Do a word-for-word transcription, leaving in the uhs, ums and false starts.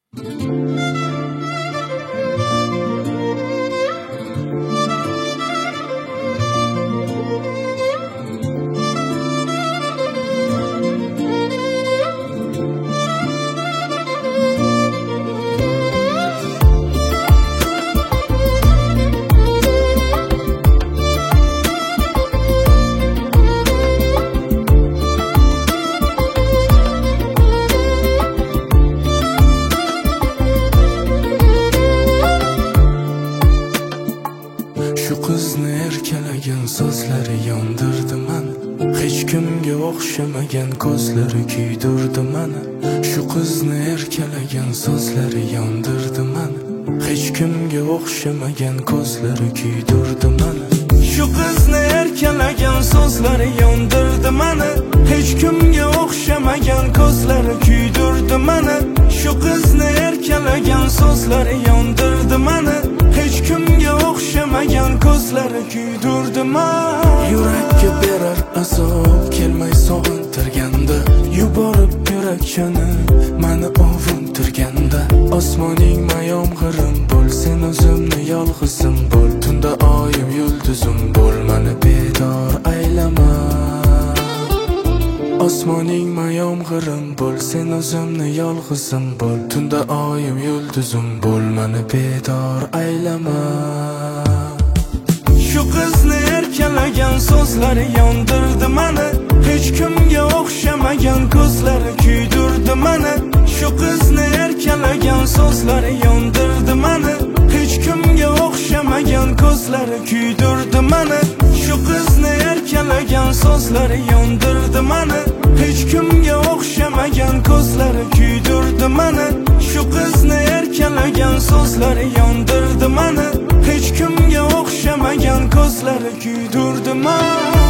Shu qizni erkalagan so'zlari yondirdi mani, hech kimga o'xshamagan ko'zlari kuydirdi mani. Shu qizni erkalagan so'zlari yondirdi mani, hech kimga o'xshamagan ko'zlari kuydirdi mani. Shu qizni erkalagan so'zlari yondirdi mani, hech kimga o'xshamagan ko'zlari kuydirdi mani. Shu qizni erkalagan so'zlari yondirdi mani, hech kimga o'xshamagan ko'zlari kuydirdi mani. Yurakka berar azob kelmay sog'intirganda, yuborib yurakchani mani ovuntirganda, osmoning mayomg'irim bo'l, sen o'zimni yolg'izim bo'l, tunda oyim yulduzim bo'l, mani bedor aylama. Osmoning mayomg'irim bo'l, sen o'zimni yolg'izim bo'l, tunda oyim yulduzim bo'l, mani bedor aylama. Shu qizni erkalagan so'zlari yondirdi mani, hech kimga o'xshamagan ko'zlari kuydirdi mani. Shu qizni erkalagan so'zlari yondirdi mani, hech kimga o'xshamagan ko'zlari kuydirdi mani. Shu qizni erkalagan so'zlari yondirdi mani, hech kimga o'xshamagan ko'zlari kuydirdi mani. Shu qizni erkalagan so'zlari yondirdi mani, hech kimga o'xshamagan ko'zlari kuydirdi mani.